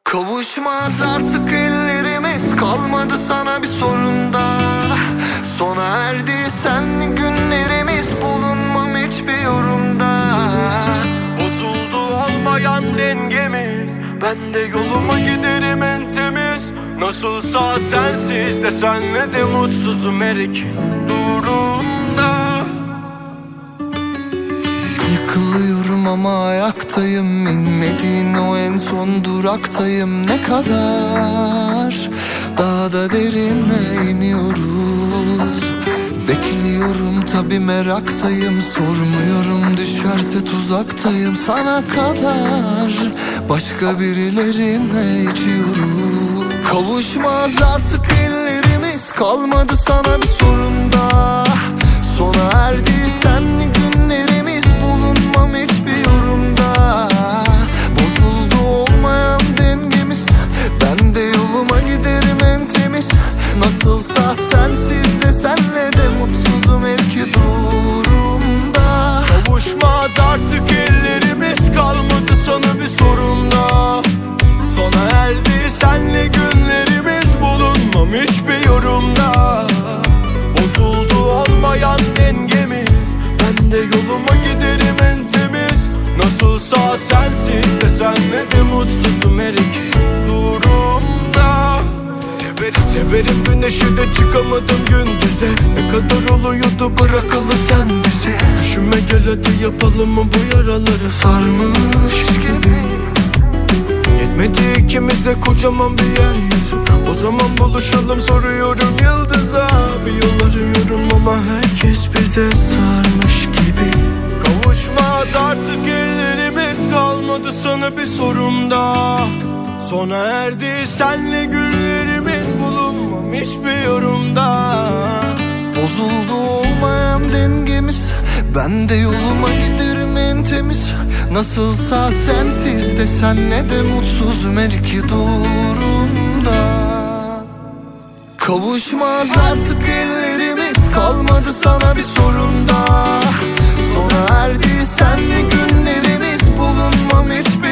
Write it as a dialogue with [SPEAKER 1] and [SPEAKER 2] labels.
[SPEAKER 1] Kavuşmaz artık ellerimiz, kalmadı sana bir sorun da. Sona erdi senli günlerimiz, bulunmam hiçbir yorumda. Bozuldu olmayan dengemiz, ben de yoluma giderim en temiz. Nasılsa sensiz de senle de mutsuzum her iki durumda. Yıkılıyorum ama ayaktayım, inmediğin o en son duraktayım. Ne kadar daha da derine iniyoruz. Bekliyorum tabi, meraktayım, sormuyorum düşerse tuzaktayım. Sana kadar başka birilerine içiyorum. Kavuşmaz artık ellerimiz, kalmadı sana bir sorun da. Sona erdi senli günlerimiz, bulunmam hiçbir yorumda. Bozuldu olmayan dengemiz, ben de yoluma giderim en temiz. Nasılsa sensiz de senle de mutsuzum her iki durumda. Kavuşmaz artık ellerimiz, kalmadı sana bir sorun da. Sona erdi senle günlerimiz, bulunmam hiçbir yorumda. Bozuldu olmayan dengemiz, ben de yoluma giderim en temiz. Nasılsa sensiz de senle de mutsuzum her iki durumda. Severim güneşi de çıkamadım gündüze. Ne kadar oluyordu bırakalı sen bizi. Düşünme gel hadi yapalım mı bu yaraları sarmış gibi. Yetmedi ikimize kocaman bir yeryüzü. O zaman buluşalım soruyorum yıldıza. Bir yol arıyorum ama herkes bize sarmış gibi. Kavuşmaz artık ellerimiz, kalmadı sana bir sorun da. Sona erdi senle günlerimiz, bulunmam hiçbir yorumda. Bozuldu olmayan dengemiz, ben de yoluma giderim en temiz. Nasılsa sensiz de senle de mutsuzum her iki durumda. Kavuşmaz artık ellerimiz, kalmadı sana bir sorun da. Sona erdi senle günlerimiz, bulunmam hiçbir